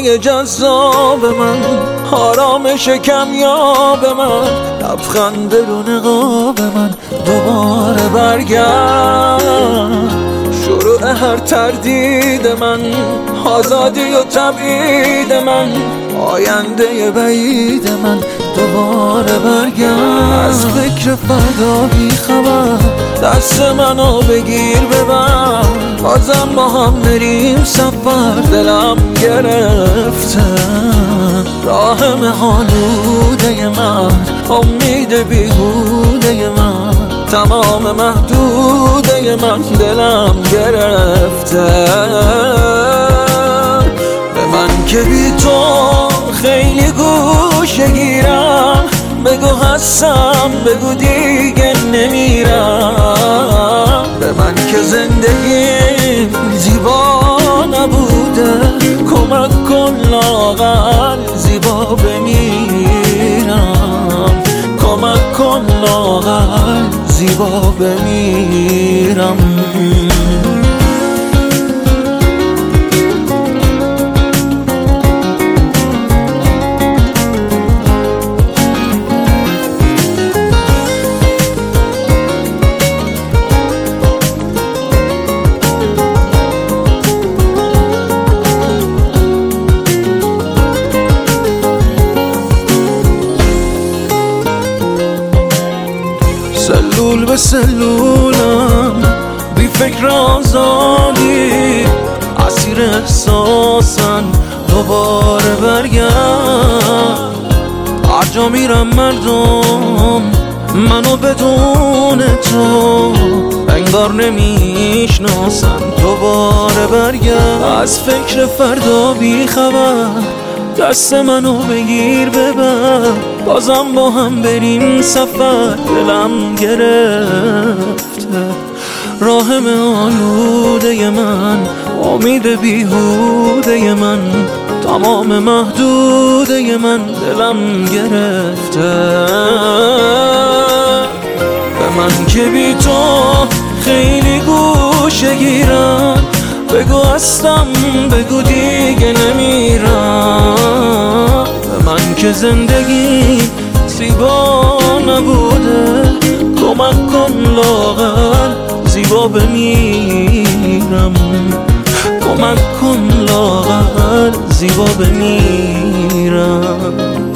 خاطره جذاب من، آرامش کمیاب من، لبخند رو نقاب من دوباره برگرد. شروع هر تردید من، آزادی و تبعید من، آینده بعید من دوباره برگرد. از فکر فردا بی خبر دست منو بگیر ببر، بازم با هم بریم سفر. دلم گرفته راه مهالوده من، امید بیهوده من، تمام محدوده من دلم گرفته. به من که بی تو خیلی گوشه گیرم، بگو هستم بگو دیگه نمیرم. به من که زندگی زیبا نبوده، کمک کن لااقل زیبا بمیرم. کمک کن لااقل زیبا بمیرم. سلول به سلولم بی فکر آزادی، اسیر احساسن دوباره برگرد. هر جا میرم مردم منو بدون تو انگار نمیشناسن دوباره برگرد. از فکر فردا بی خبر دست منو بگیر ببر، بازم با هم بریم سفر. دلم گرفته راه آلوده من، امید بیهوده من، تمام محدوده من دلم گرفته. به من که بی تو خیلی گوشه گیرم، بگو هستم بگو دیگه نمیرم. به من که زندگی زیبا نبوده، کمک کن لااقل زیبا بمیرم. کمک کن لااقل زیبا بمیرم.